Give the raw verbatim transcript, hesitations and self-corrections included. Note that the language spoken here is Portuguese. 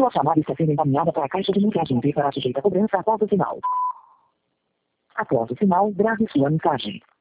Sua chamada está sendo encaminhada para a caixa de mensagem e será sujeita a cobrança após o sinal. Após o sinal, grave sua mensagem.